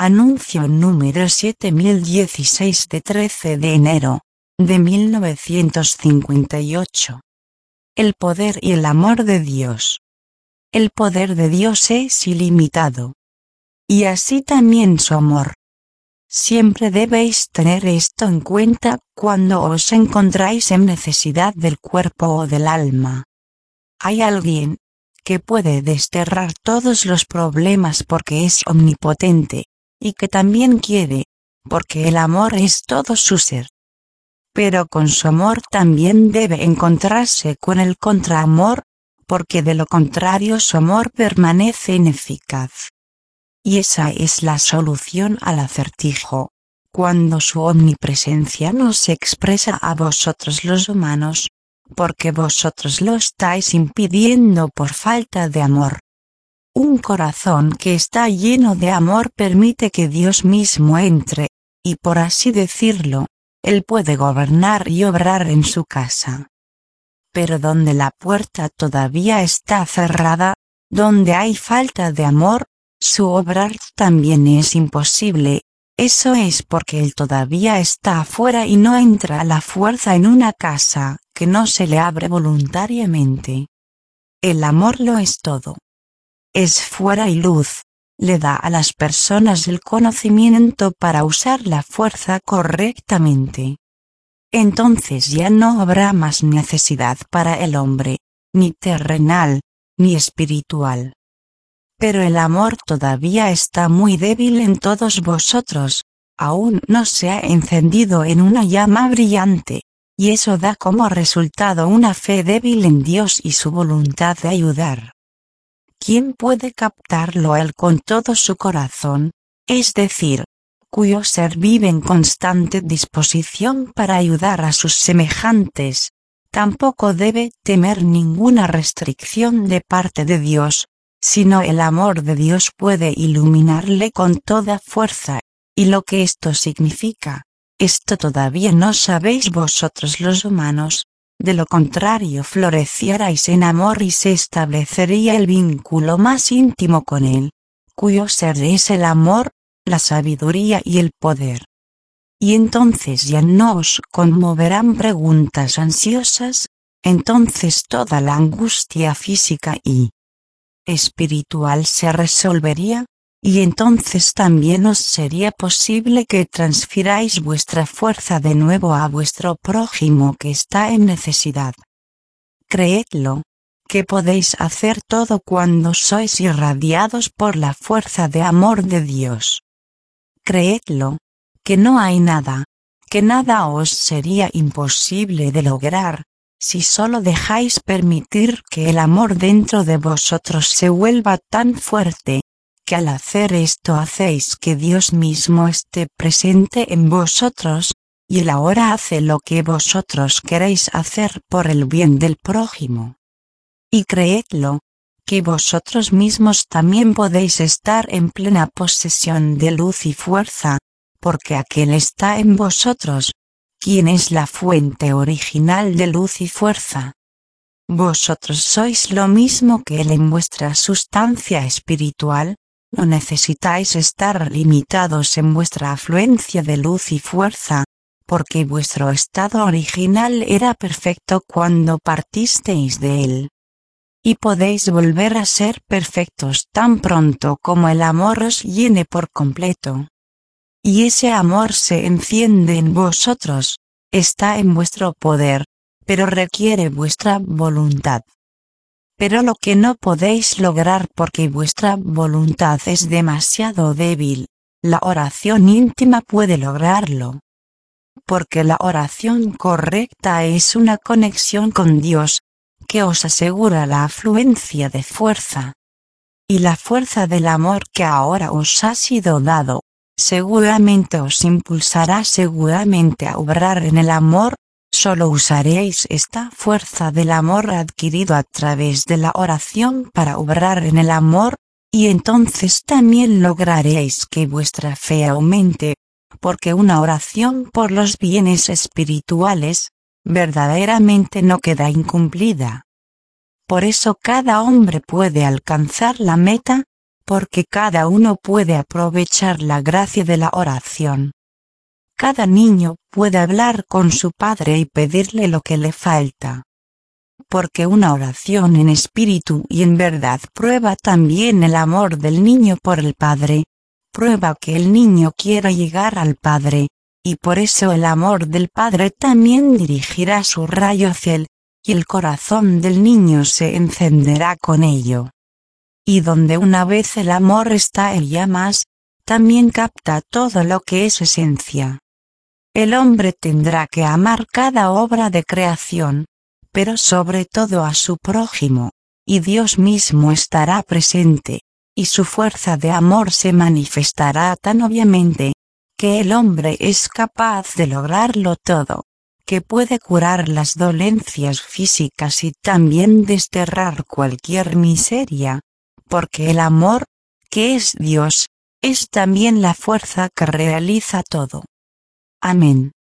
Anuncio número 7016 de 13 de enero, de 1958. El poder y el amor de Dios. El poder de Dios es ilimitado. Y así también su amor. Siempre debéis tener esto en cuenta cuando os encontráis en necesidad del cuerpo o del alma. Hay alguien que puede desterrar todos los problemas porque es omnipotente, y que también quiere, porque el amor es todo su ser. Pero con su amor también debe encontrarse con el contraamor, porque de lo contrario su amor permanece ineficaz. Y esa es la solución al acertijo, cuando su omnipresencia no se expresa a vosotros los humanos, porque vosotros lo estáis impidiendo por falta de amor. Un corazón que está lleno de amor permite que Dios mismo entre, y por así decirlo, Él puede gobernar y obrar en su casa. Pero donde la puerta todavía está cerrada, donde hay falta de amor, su obrar también es imposible. Eso es porque Él todavía está afuera y no entra a la fuerza en una casa que no se le abre voluntariamente. El amor lo es todo. Es fuera y luz, le da a las personas el conocimiento para usar la fuerza correctamente. Entonces ya no habrá más necesidad para el hombre, ni terrenal, ni espiritual. Pero el amor todavía está muy débil en todos vosotros, aún no se ha encendido en una llama brillante, y eso da como resultado una fe débil en Dios y su voluntad de ayudar. ¿Quién puede captarlo a Él con todo su corazón, es decir, cuyo ser vive en constante disposición para ayudar a sus semejantes? Tampoco debe temer ninguna restricción de parte de Dios, sino el amor de Dios puede iluminarle con toda fuerza, y lo que esto significa, esto todavía no sabéis vosotros los humanos. De lo contrario florecierais en amor y se establecería el vínculo más íntimo con Él, cuyo ser es el amor, la sabiduría y el poder. Y entonces ya no os conmoverán preguntas ansiosas, entonces toda la angustia física y espiritual se resolvería, y entonces también os sería posible que transfiráis vuestra fuerza de nuevo a vuestro prójimo que está en necesidad. Creedlo, que podéis hacer todo cuando sois irradiados por la fuerza de amor de Dios. Creedlo, que no hay nada, que nada os sería imposible de lograr, si solo dejáis permitir que el amor dentro de vosotros se vuelva tan fuerte, que al hacer esto hacéis que Dios mismo esté presente en vosotros, y Él ahora hace lo que vosotros queréis hacer por el bien del prójimo. Y creedlo, que vosotros mismos también podéis estar en plena posesión de luz y fuerza, porque aquel está en vosotros, quien es la fuente original de luz y fuerza. Vosotros sois lo mismo que Él en vuestra sustancia espiritual. No necesitáis estar limitados en vuestra afluencia de luz y fuerza, porque vuestro estado original era perfecto cuando partisteis de Él. Y podéis volver a ser perfectos tan pronto como el amor os llene por completo. Y ese amor se enciende en vosotros, está en vuestro poder, pero requiere vuestra voluntad. Pero lo que no podéis lograr porque vuestra voluntad es demasiado débil, la oración íntima puede lograrlo. Porque la oración correcta es una conexión con Dios, que os asegura la afluencia de fuerza. Y la fuerza del amor que ahora os ha sido dado, seguramente os impulsará seguramente a obrar en el amor. Solo usaréis esta fuerza del amor adquirido a través de la oración para obrar en el amor, y entonces también lograréis que vuestra fe aumente, porque una oración por los bienes espirituales, verdaderamente no queda incumplida. Por eso cada hombre puede alcanzar la meta, porque cada uno puede aprovechar la gracia de la oración. Cada niño puede hablar con su padre y pedirle lo que le falta. Porque una oración en espíritu y en verdad prueba también el amor del niño por el padre, prueba que el niño quiera llegar al padre, y por eso el amor del padre también dirigirá su rayo hacia él, y el corazón del niño se encenderá con ello. Y donde una vez el amor está en llamas, también capta todo lo que es esencia. El hombre tendrá que amar cada obra de creación, pero sobre todo a su prójimo, y Dios mismo estará presente, y su fuerza de amor se manifestará tan obviamente, que el hombre es capaz de lograrlo todo, que puede curar las dolencias físicas y también desterrar cualquier miseria, porque el amor, que es Dios, es también la fuerza que realiza todo. Amén.